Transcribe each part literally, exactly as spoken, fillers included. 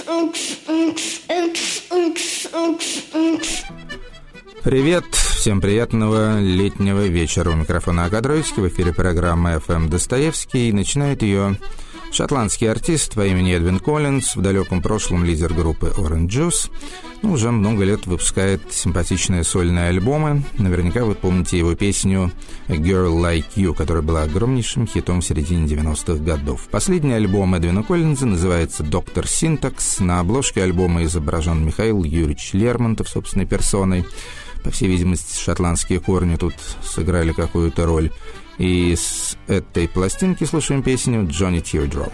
Привет! Всем приятного летнего вечера. У микрофона Агадроевский. В эфире программа эф эм Достоевский. И начинает ее шотландский артист по имени Эдвин Коллинз, в далеком прошлом лидер группы Orange Juice. Ну, уже много лет выпускает симпатичные сольные альбомы. Наверняка вы помните его песню «A Girl Like You», которая была огромнейшим хитом в середине девяностых годов. Последний альбом Эдвина Коллинза называется «Доктор Синтакс». На обложке альбома изображен Михаил Юрьевич Лермонтов собственной персоной. По всей видимости, шотландские корни тут сыграли какую-то роль. И с этой пластинки слушаем песню «Johnny Teardrop».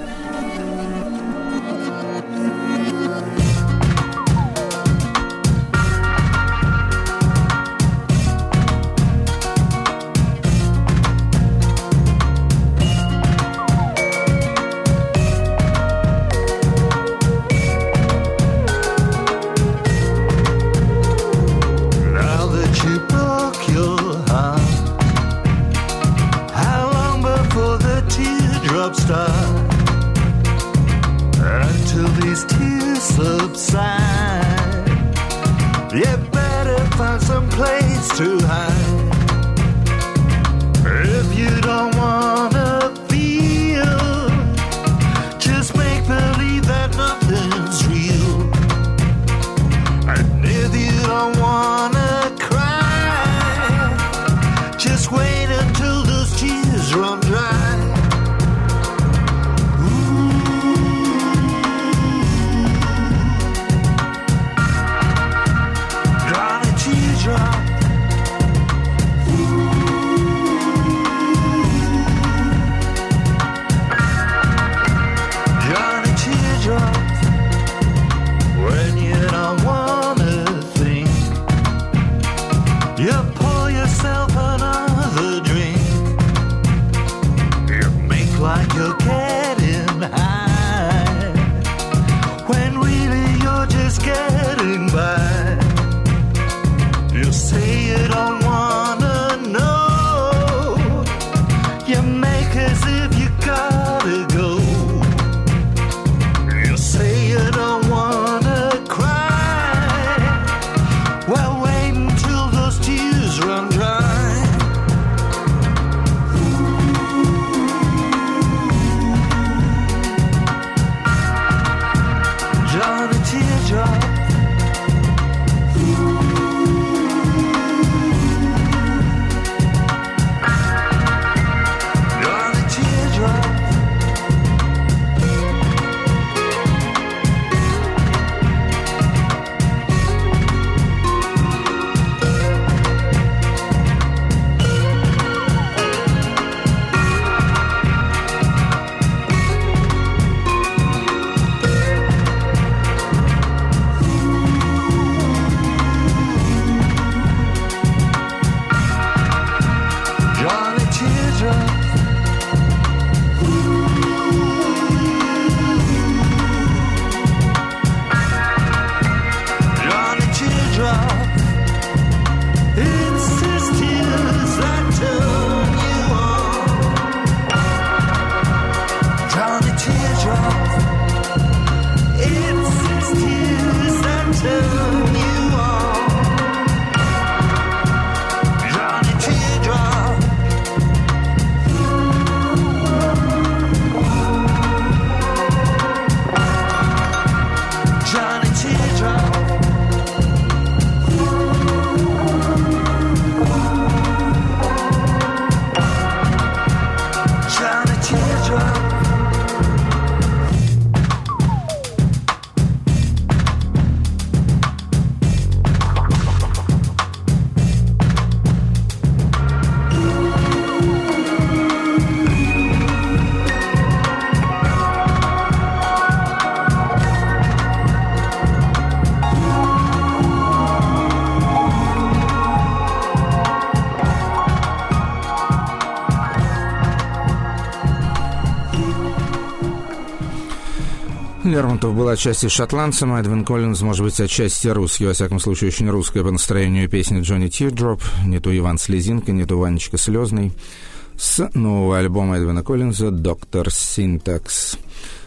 Лермонтов был отчасти шотландцем, а Эдвин Коллинз, может быть, отчасти русский. Во всяком случае, очень русская по настроению песня «Johnny Teardrop». Не то Иван Слезинка, не то Ванечка Слезный. С нового альбома Эдвина Коллинза «Доктор Синтакс».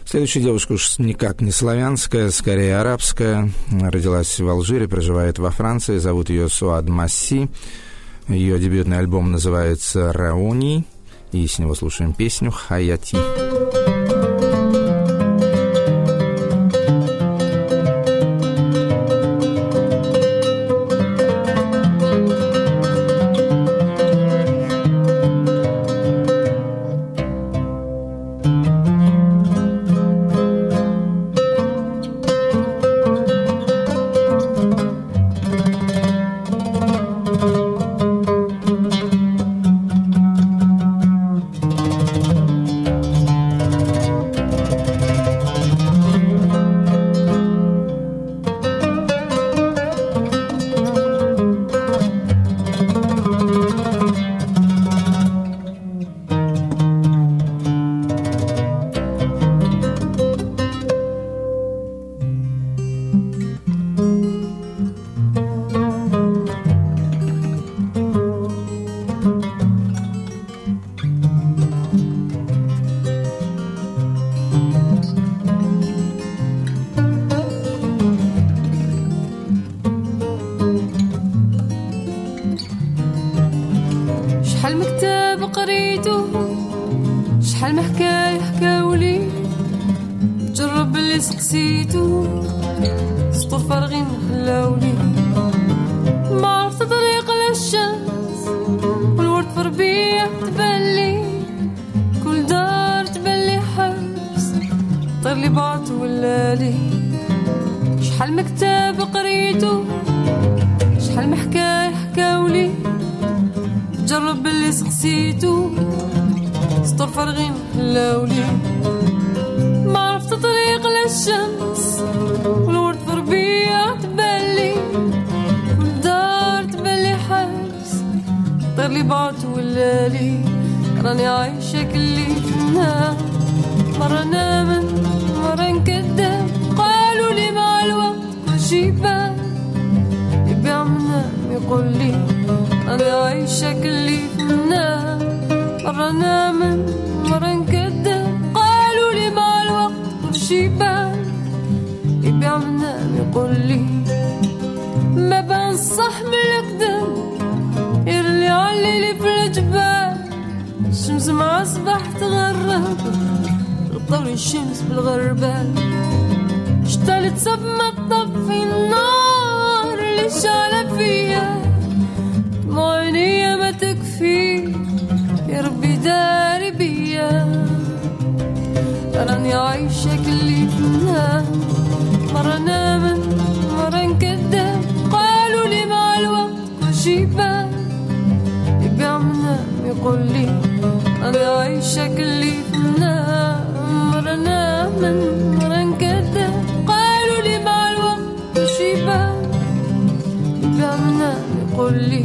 Следующая девушка уж никак не славянская, скорее арабская. Родилась в Алжире, проживает во Франции. Зовут ее Суад Масси. Ее дебютный альбом называется «Рауни». И с него слушаем песню «Хаяти». راني عايشة كلي فينا مرة نامن مرة نكدب قالوا لي مع الوقت كل شي بان يبيع منام يقول لي راني عايشة كلي فينا مرة نامن مرة نكدب قالوا لي مع الوقت كل شي بان يبيع منام يقول لي ما بان صح من القدام يرلي علي في الجبال الشمس مع صباح تغرب غطولي الشمس بالغربال اشتلت سب ما تطفي النار اللي شعلة فيا معينية ما تكفي يا ربي داري بيا راني عايشة كلي فينا مرة نامن مرة نكدب قالوا لي مع الوقت كل شي بان يبيع منام يقول لي أنا عايشة كلي فينا مرة نامن مرة نكدب قالوا لي مع الوقت كل شي بان يبيع منام يقول لي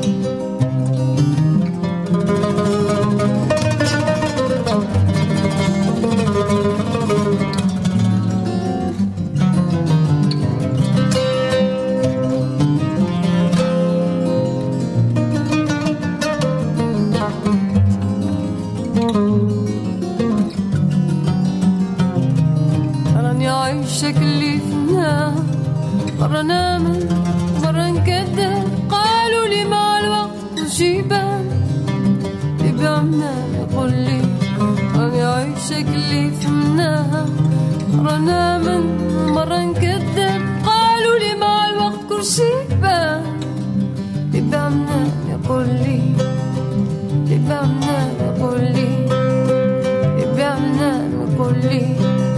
شكلي فينا مرة نامن مرة نكدب قالوا لي مع الوقت كل شي بان يبيع منام يقول لي راني عايشة كلي فينا مرة نامن مرة نكدب قالوا لي مع الوقت كل شي بان يبيع منام يقول لي يبيع منام يقول لي يبيع منام يقول لي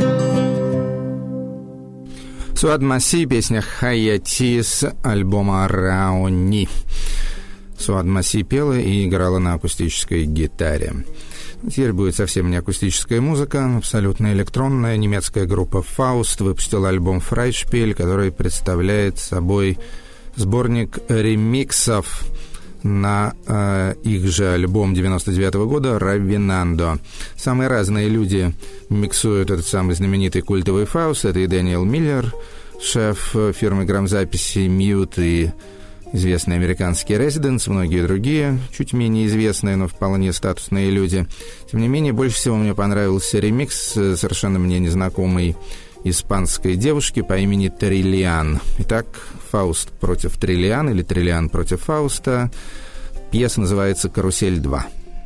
Суад Масси, песня «Хаяти» с альбома «Рауни». Суад Масси пела и играла на акустической гитаре. Теперь будет совсем не акустическая музыка, абсолютно электронная. Немецкая группа «Фауст» выпустила альбом «Фрайшпиль», который представляет собой сборник ремиксов на э, их же альбом девяносто девятого года «Раввинандо». Самые разные люди миксуют этот самый знаменитый культовый «Фауст». Это и Дэниел Миллер, шеф фирмы грамзаписи «Мьют», и известные американские Residents, многие другие, чуть менее известные, но вполне статусные люди. Тем не менее, больше всего мне понравился ремикс совершенно мне незнакомой испанской девушки по имени Триллиан. Итак, Фауст против Триллиан или Триллиан против Фауста. Пьеса называется «Карусель два».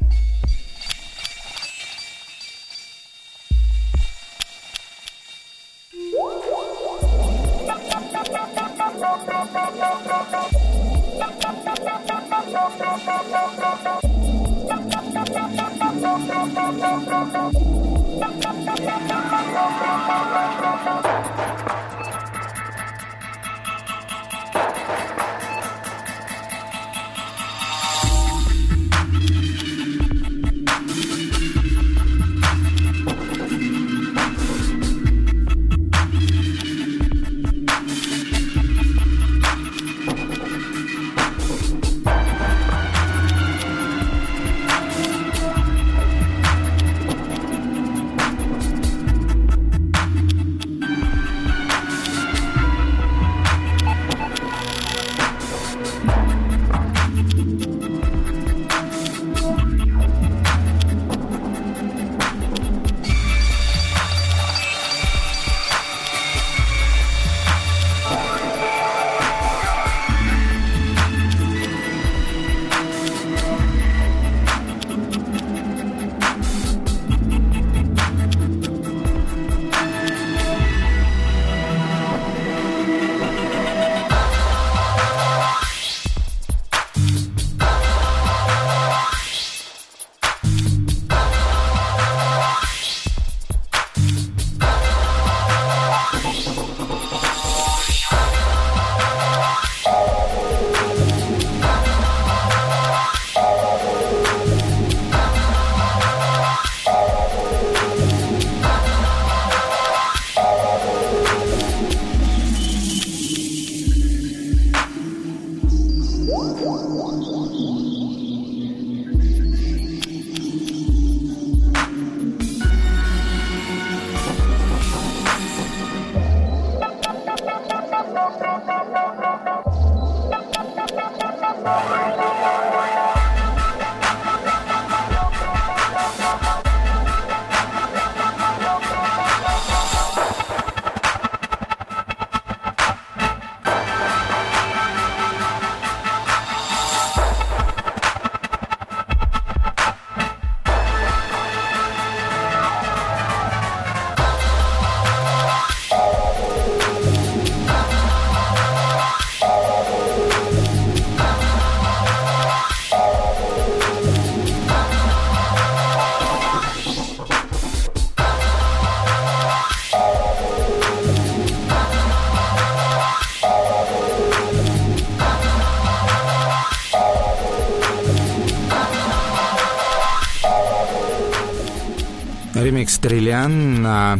Ремикс Триллиан на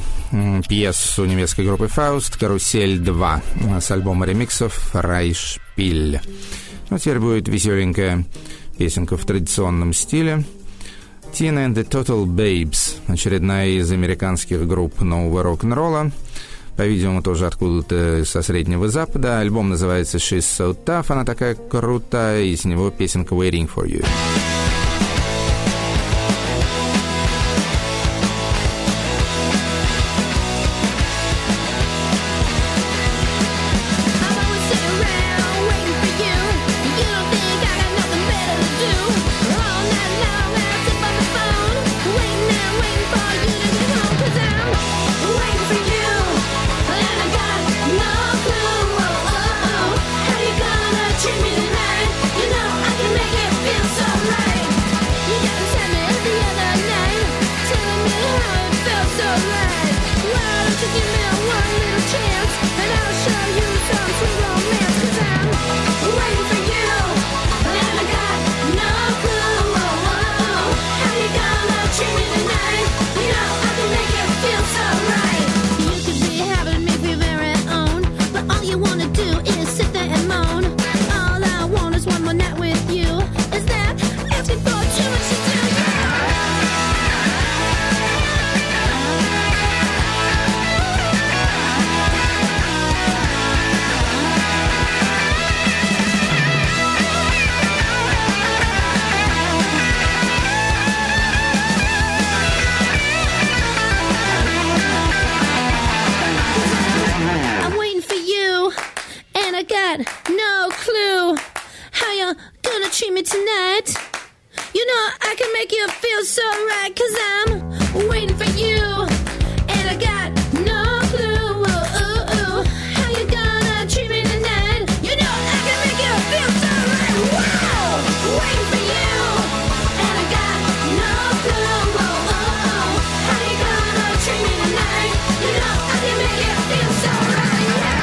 пьесу немецкой группы «Фауст» «Карусель два» с альбома ремиксов «Райшпиль». Ну, теперь будет веселенькая песенка в традиционном стиле. Tina and the Total Babes, очередная из американских групп нового рок-н-ролла, по-видимому, тоже откуда-то со Среднего Запада. Альбом называется «She's So Tough», она такая крутая, и с него песенка «Waiting for You». I'm waiting for you, and I got no clue how you're gonna treat me tonight. You know I can make you feel so right, 'cause I'm waiting for you, and I got no clue ooh, ooh, ooh, how you gonna treat me tonight. You know I can make you feel so right. Wow, waiting for you, and I got no clue ooh, ooh, ooh, how you gonna treat me tonight. You know I can make you feel so right. Yeah.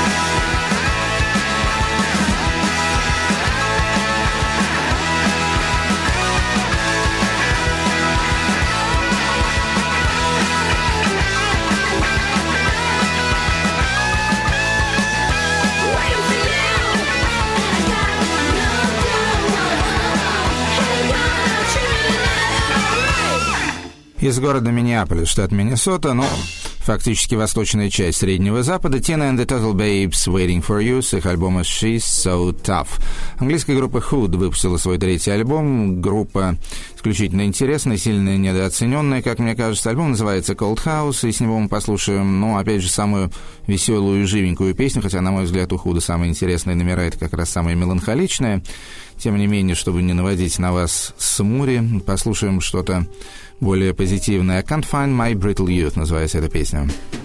Из города Миннеаполис, штат Миннесота, ну, фактически восточная часть Среднего Запада, Tina and the Total Babes Waiting for You с их альбома She's So Tough. Английская группа Hood выпустила свой третий альбом. Группа исключительно интересная, сильно недооцененная, как мне кажется. Альбом называется Cold House, и с него мы послушаем, ну, опять же, самую веселую и живенькую песню, хотя, на мой взгляд, у Худа самые интересные номера — это как раз самые меланхоличные. Тем не менее, чтобы не наводить на вас смури, послушаем что-то более позитивное. I Can't Find My Brittle Youth называется эта песня.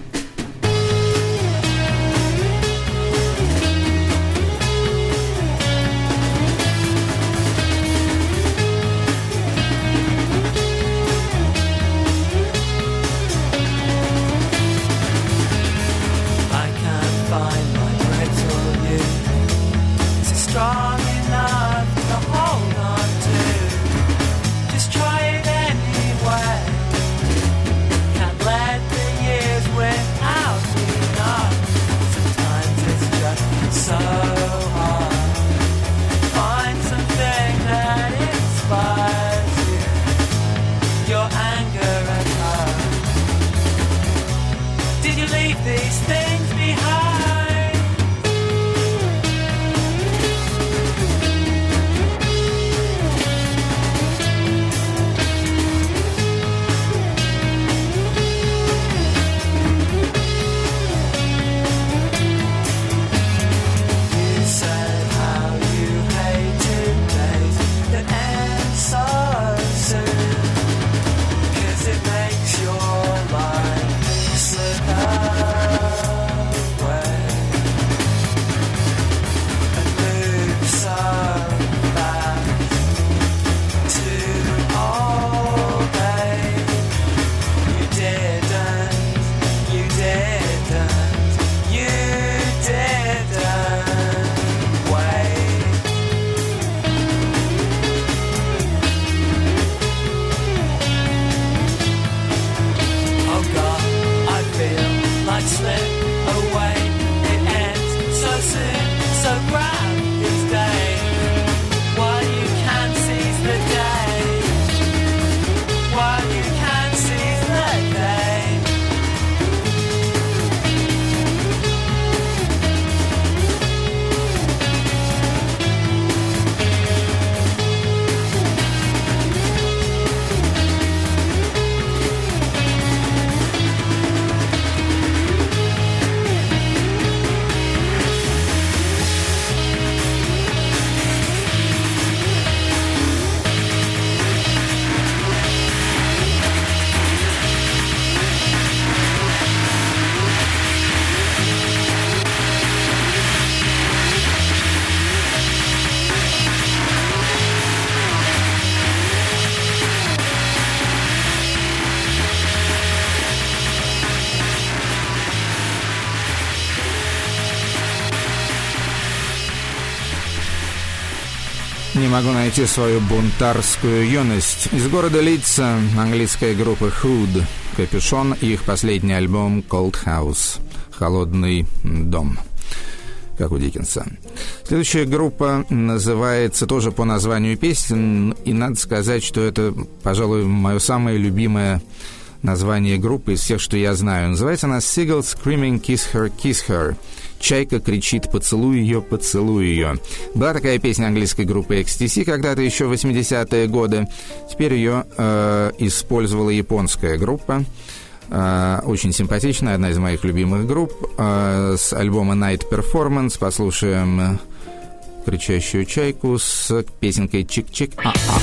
Не могу найти свою бунтарскую юность. Из города Лидса английская группа Hood, Капюшон и их последний альбом Cold House, Холодный дом, как у Диккенса. Следующая группа называется тоже по названию песен, и надо сказать, что это, пожалуй, мое самое любимое название группы из всех, что я знаю. Называется она Seagull Screaming Kiss Her, Kiss Her. Чайка кричит «Поцелуй ее, поцелуй ее». Была такая песня английской группы икс ти си когда-то еще в восьмидесятые годы. Теперь ее э, использовала японская группа. Очень симпатичная, одна из моих любимых групп. С альбома Night Performance послушаем «Кричащую чайку» с песенкой «Чик-чик-а-а».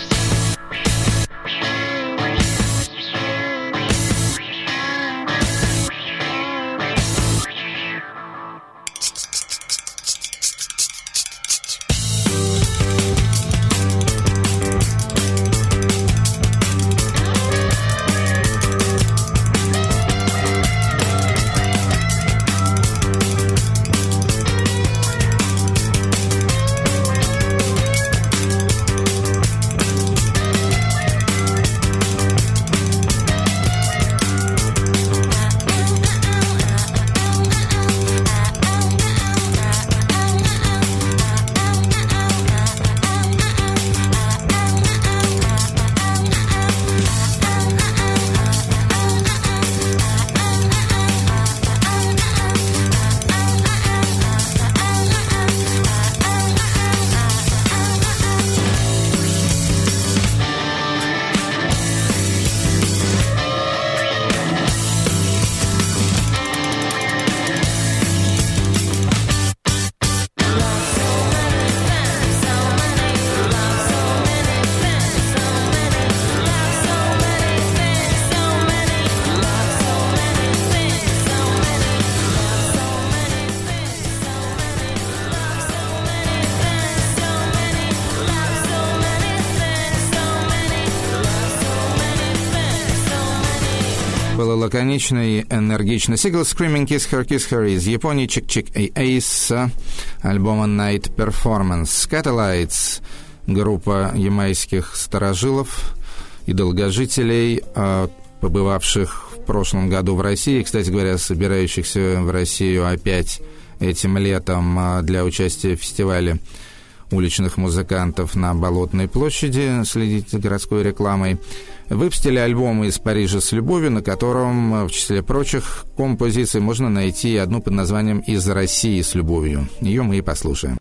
Лаконичный, энергичный сингл «Screaming Kiss Her, Kiss Her» из Японии, «Чик-чик-эй-эй» с альбома Night Performance. Scatolites, группа ямайских старожилов и долгожителей, побывавших в прошлом году в России, кстати говоря, собирающихся в Россию опять этим летом для участия в фестивале уличных музыкантов на Болотной площади, следите за городской рекламой. Выпустили альбом «Из Парижа с любовью», на котором, в числе прочих композиций, можно найти одну под названием «Из России с любовью». Ее мы и послушаем.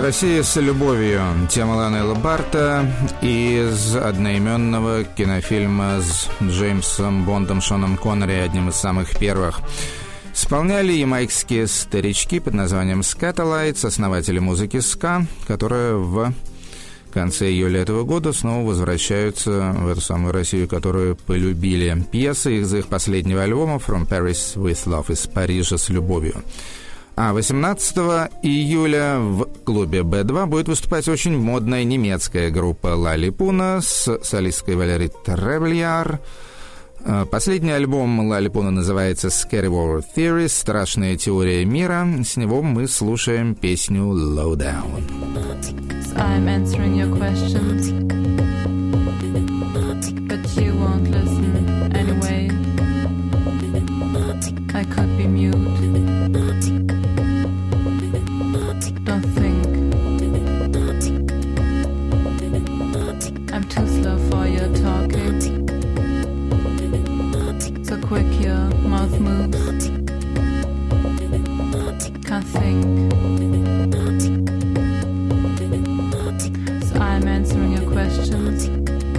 Россия с любовью. Тема Ланелла Барта из одноименного кинофильма с Джеймсом Бондом, Шоном Коннери, одним из самых первых. Исполняли ямайкские старички под названием Scatolites, основатели музыки ска, которые в конце июля этого года снова возвращаются в эту самую Россию, которую полюбили. Пьесы из их последнего альбома «From Paris with Love», из Парижа с любовью. А восемнадцатого июля в клубе бэ два будет выступать очень модная немецкая группа Лали Пуна с солисткой Валери Тревельяр. Последний альбом Лали Пуна называется «Scary World Theory», «Страшная теория мира». С него мы слушаем песню «Low Down». I'm answering your questions, but you won't listen anyway. I could be mute. Don't think I'm too slow for your talking. So quick your mouth moves. Can't think. So I'm answering your questions,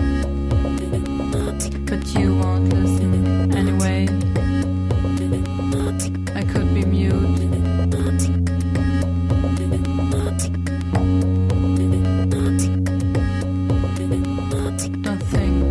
but you won't listen anyway. I could be mute. Don't think.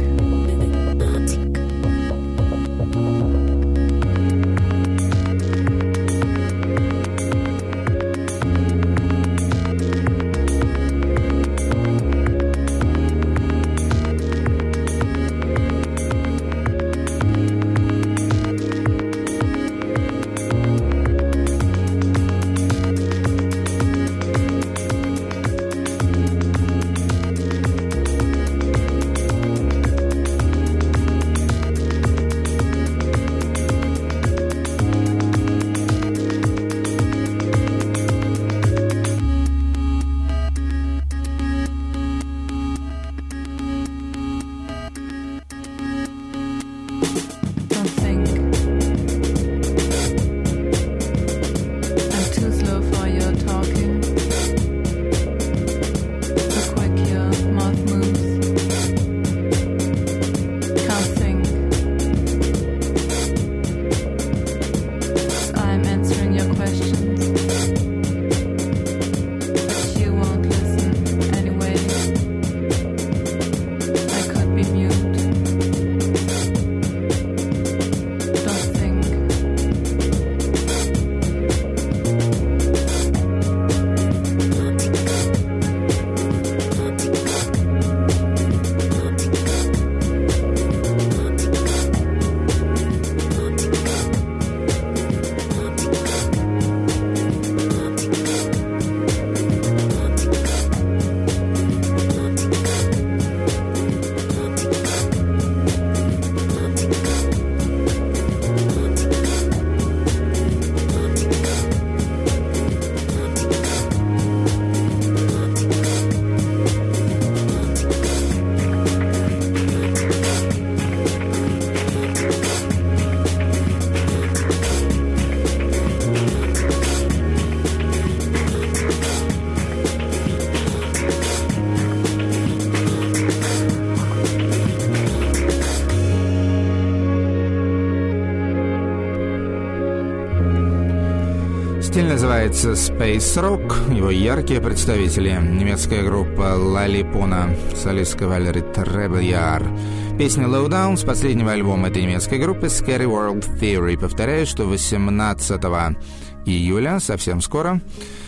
Стиль называется Space Rock. Его яркие представители — немецкая группа Лали Пуна, солистка Валери Тревельяр. Песня Low Down с последнего альбома этой немецкой группы Scary World Theory. Повторяю, что восемнадцатого июля, совсем скоро,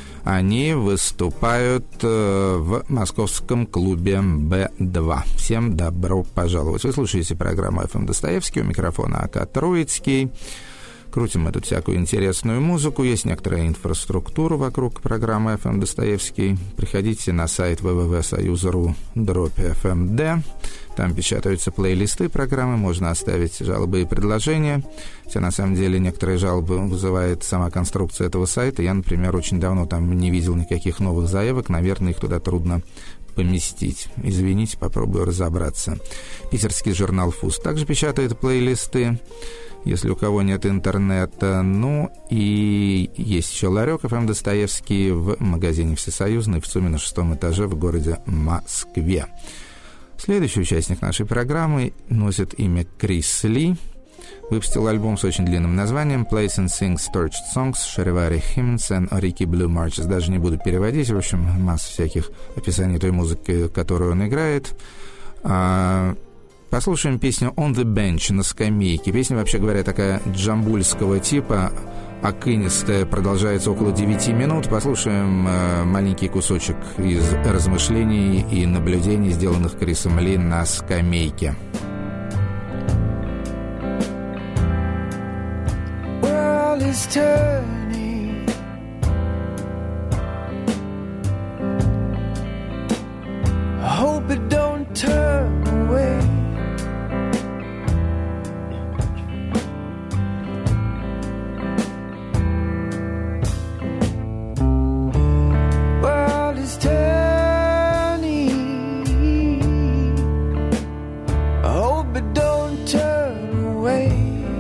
они выступают в московском клубе бэ два. Всем добро пожаловать. Вы слушаете программу эф эм Достоевский, у микрофона АК Троицкий. Крутим мы тут всякую интересную музыку, есть некоторая инфраструктура вокруг программы эф эм Достоевский. Приходите на сайт дабл ю дабл ю дабл ю точка союз.ру дробь эф эм дэ. Там печатаются плейлисты программы, можно оставить жалобы и предложения. Хотя, на самом деле, некоторые жалобы вызывает сама конструкция этого сайта. Я, например, очень давно там не видел никаких новых заявок. Наверное, их туда трудно поместить. Извините, попробую разобраться. Питерский журнал «Фуз» также печатает плейлисты. если у кого нет интернета. Ну и есть еще ларек эф эм Достоевский в магазине «Всесоюзный» в ЦУМе на шестом этаже в городе Москве. Следующий участник нашей программы носит имя Крис Ли. Выпустил альбом с очень длинным названием «Plays and Sings Torched Songs, Charivari Hymns and Oriki Blue Marches». Даже не буду переводить, в общем, масса всяких описаний той музыки, которую он играет. Послушаем песню «On the Bench», «На скамейке». Песня, вообще говоря, такая джамбульского типа, окынистая, продолжается около девяти минут. Послушаем маленький кусочек из размышлений и наблюдений, сделанных Крисом Ли на скамейке. Is turning. I hope it don't turn away. World is turning. I hope it don't turn away.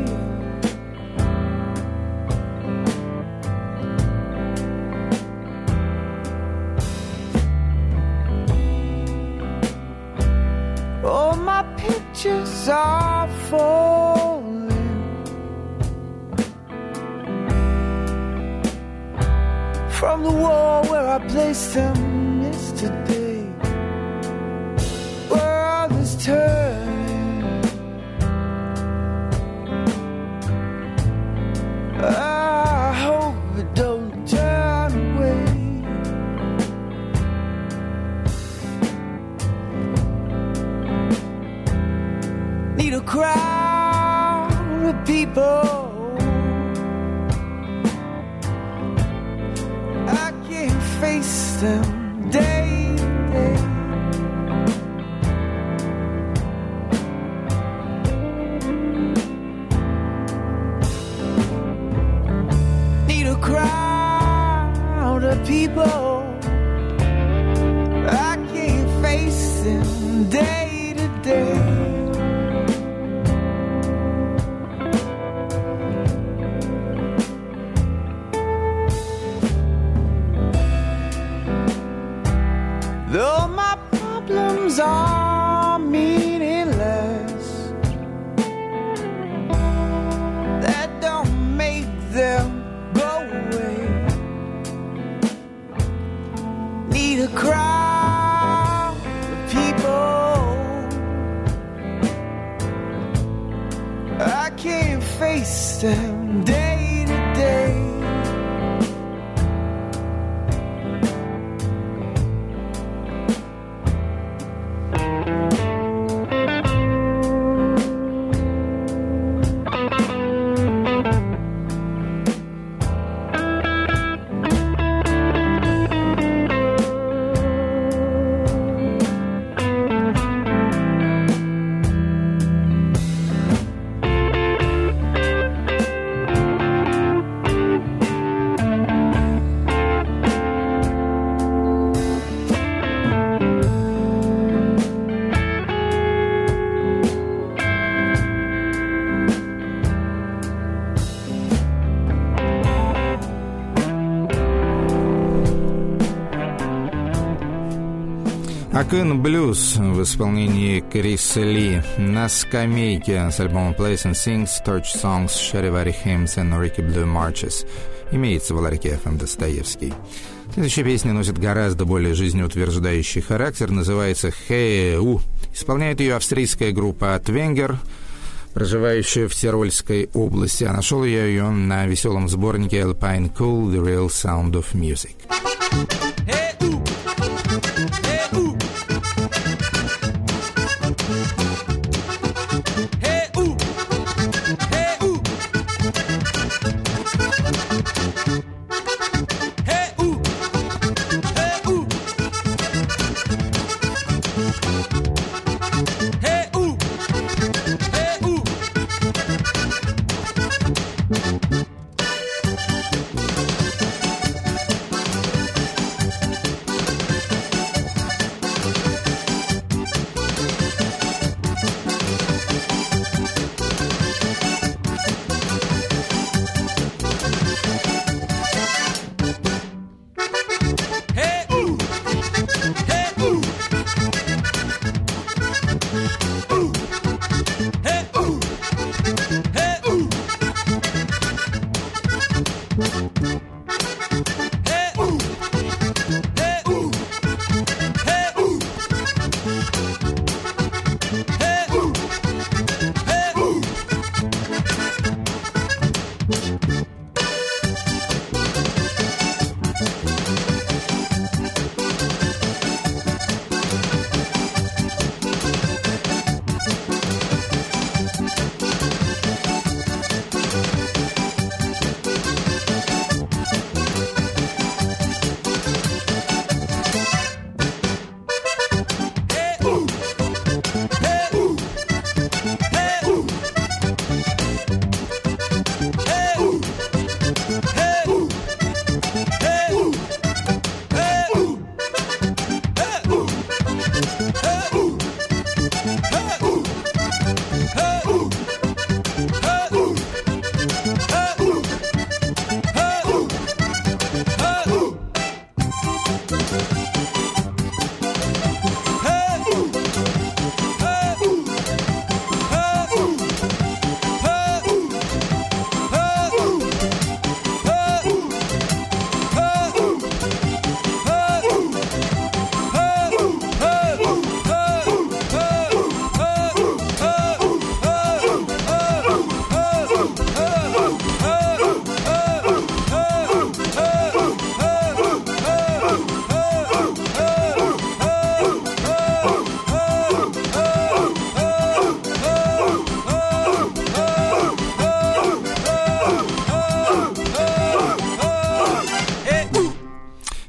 Pictures are falling from the wall where I placed them yesterday. World is turning. I hope it don't turn away. Need a crowd of people. I can't face them day to day. Need a crowd of people. I can't face them day to day. Though my problems are meaningless, that don't make them go away. Need a crowd of people. I can't face them day to day. Акын Блюз в исполнении Криса Ли на скамейке с альбомом Plays and Sings Torched Songs, Charivari Hymns and Oriki Blue Marches. Имеется в ларьке эф эм Достоевский. Следующая песня носит гораздо более жизнеутверждающий характер, называется «Хеу». Исполняет ее австрийская группа «Атвенгер», проживающая в Тирольской области. А нашел я ее на веселом сборнике Alpine Cool The Real Sound of Music.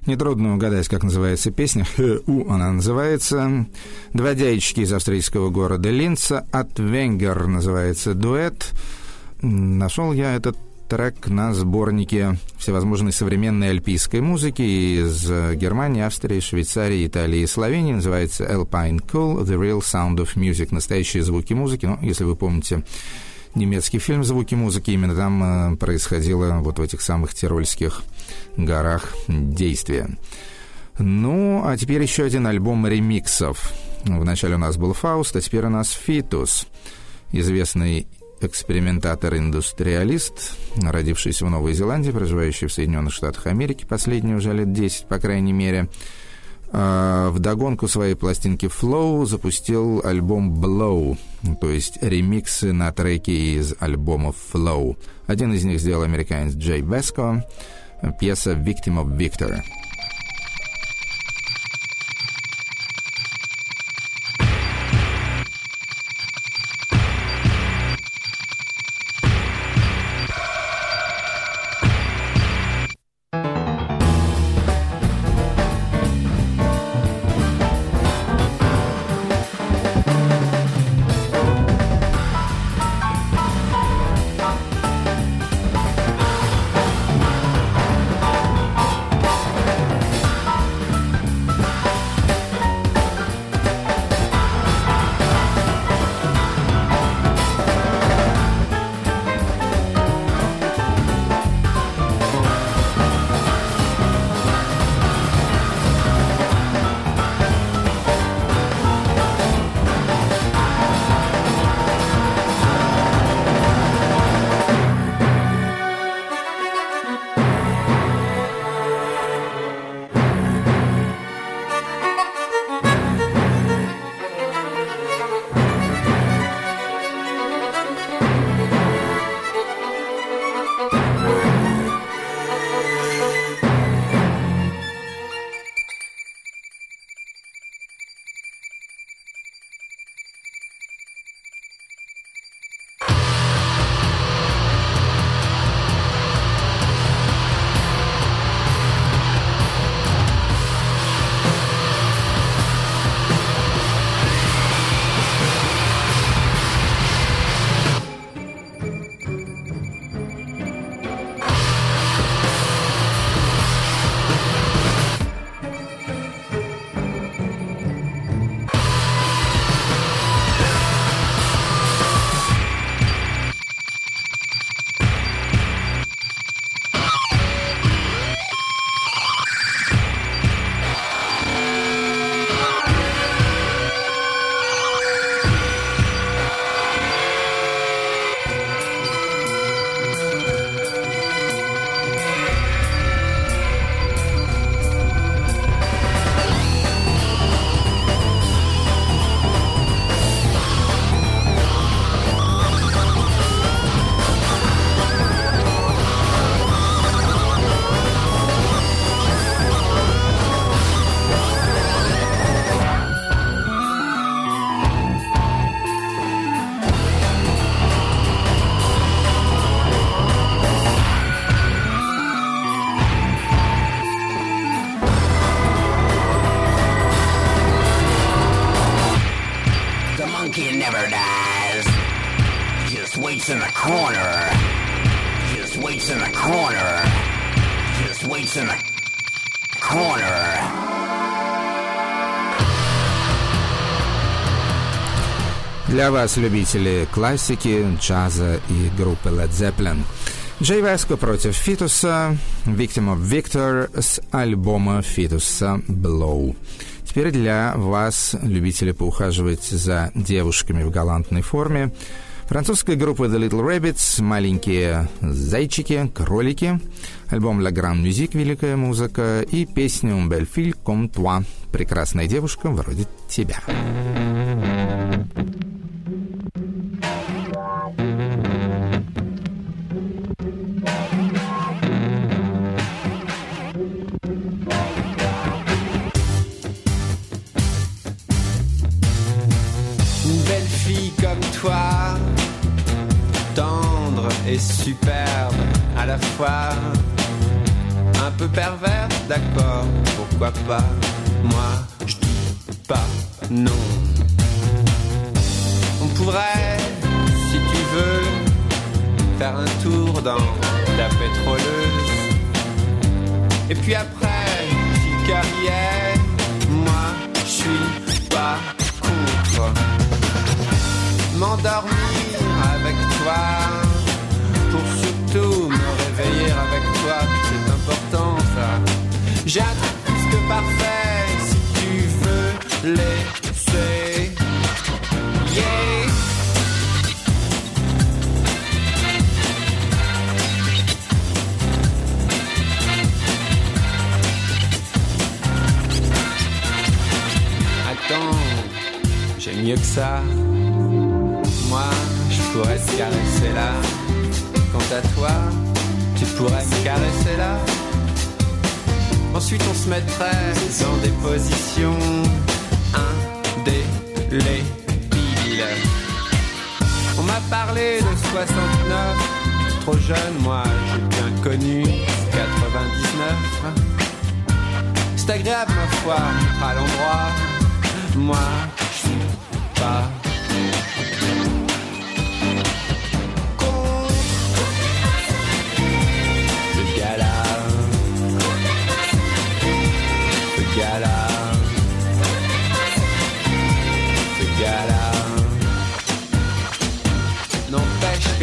Нетрудно угадать, как называется песня. «Хэ-у» она называется. Два дядечки из австрийского города Линца. От Венгер называется дуэт. Нашел я этот трек на сборнике всевозможной современной альпийской музыки из Германии, Австрии, Швейцарии, Италии и Словении. Называется Alpine Cool, The Real Sound of Music. Настоящие звуки музыки. Ну, если вы помните немецкий фильм «Звуки музыки», именно там происходило вот в этих самых Тирольских горах действие. Ну, а теперь еще один альбом ремиксов. Вначале у нас был «Фауст», а теперь у нас «Фитус». Известный экспериментатор-индустриалист, родившийся в Новой Зеландии, проживающий в Соединенных Штатах Америки последние уже лет десять, по крайней мере. Вдогонку своей пластинки «Flow» запустил альбом «Blow», то есть ремиксы на треки из альбомов «Flow». Один из них сделал американец Джей Веско, пьеса «Victim of Victor». waits in the corner. Just waits in the corner. Just waits in the corner. Для вас, любители классики, джаза и группы Led Zeppelin, Джей Веско против Фитуса, Victim of Victor с альбома Фитуса Blow. Теперь для вас, любители поухаживать за девушками в галантной форме, французская группа The Little Rabbits, маленькие зайчики, кролики, альбом La Grande Musique, великая музыка, и песня Un bel fille comme toi, прекрасная девушка вроде тебя. Toi, tendre et superbe à la fois, un peu pervers, d'accord, pourquoi pas. Moi, je dis pas non. On pourrait, si tu veux, faire un tour dans la pétroleuse. Et puis après, si le cœur y est, moi, je suis pas contre. M'endormir avec toi, pour surtout me réveiller avec toi, c'est important ça. J'ai un truc plus que parfait, si tu veux laisser. Yeah. Attends, j'ai mieux que ça. Moi, je pourrais te caresser là. Quant à toi, tu pourrais me caresser là. Ensuite, on se mettrait dans des positions indélébiles. On m'a parlé de soixante-neuf, trop jeune, moi, j'ai bien connu quatre-vingt-dix-neuf. C'est agréable, ma foi, à l'endroit. Moi, je suis pas contre ce gars-là, ce gars-là, ce gars-là. N'empêche que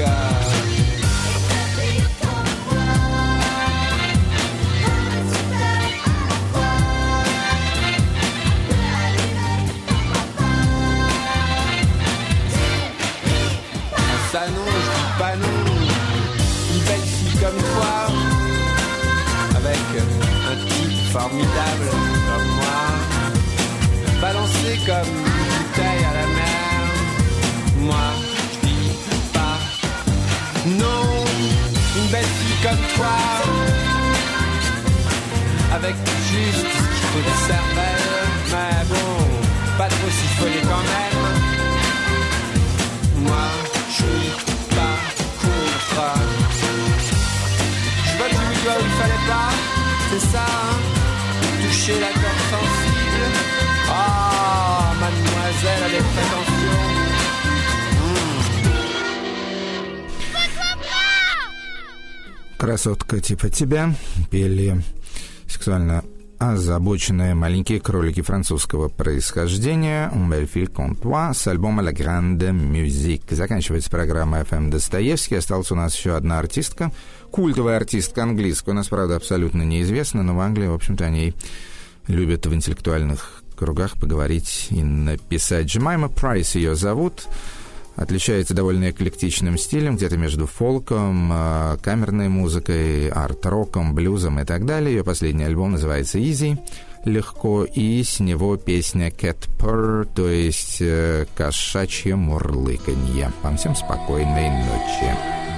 ça non, je dis pas non. Une belle fille comme toi, avec un type formidable comme moi, balancé comme une bouteille à la mer. Moi, je dis pas non. Une belle fille comme toi, avec juste ce qu'il faut de cervelle. Mais bon, pas trop siphonné quand même. Moi, je suis pas contre. Je vois du doigt où il fallait pas, c'est ça, hein, toucher la corde sensible. Ah, oh, mademoiselle a des prétentions. Красотка типа тебя пели сексуально озабоченные маленькие кролики французского происхождения «Un bel fil comme toi» с альбома «La Grande Musique». Заканчивается программа эф эм Достоевский. Осталась у нас еще одна артистка, культовая артистка английская. У нас, правда, абсолютно неизвестна, но в Англии, в общем-то, о ней любят в интеллектуальных кругах поговорить и написать. Джемайма Прайс ее зовут. Отличается довольно эклектичным стилем, где-то между фолком, камерной музыкой, арт-роком, блюзом и так далее. Ее последний альбом называется «Easy», легко, и с него песня «Cat Purr», то есть кошачье мурлыканье. Вам всем спокойной ночи.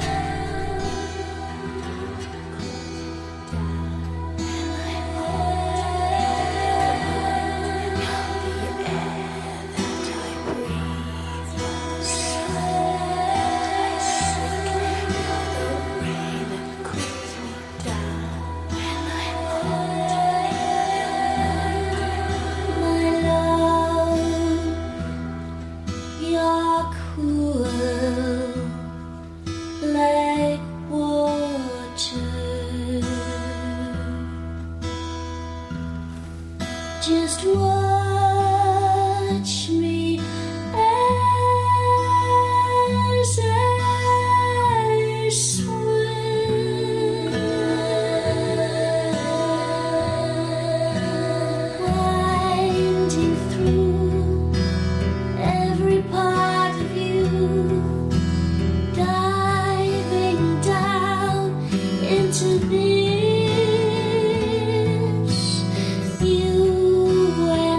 Just watch me as I swim, winding through every part of you, diving down into this. You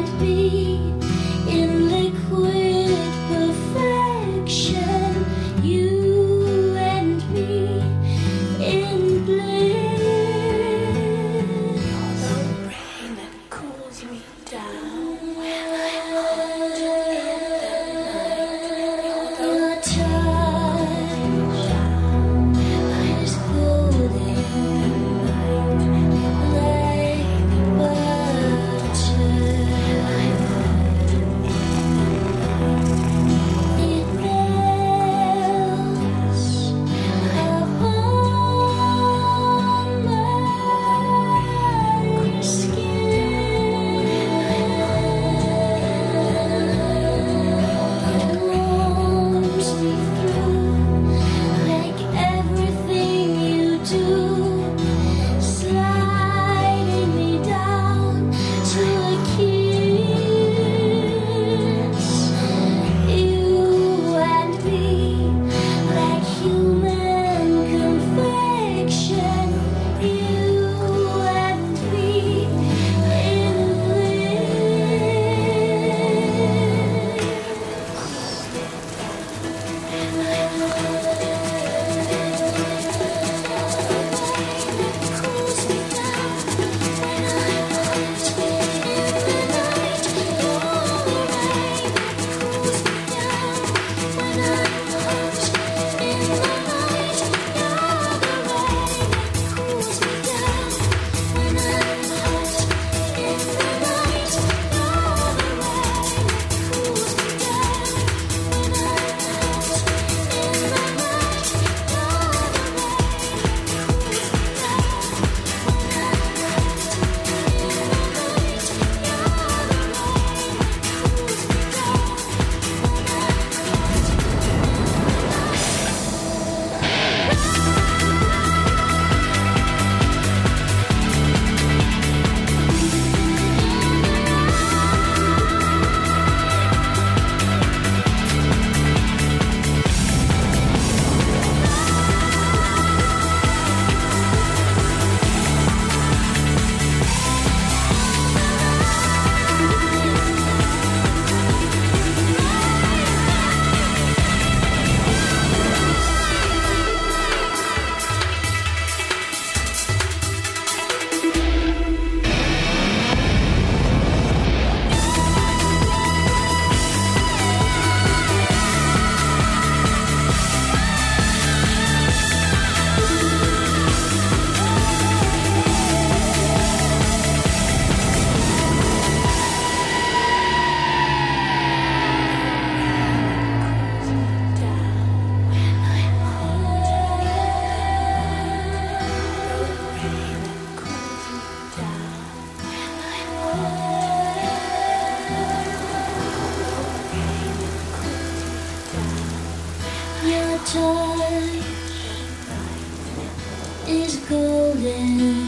touch is golden.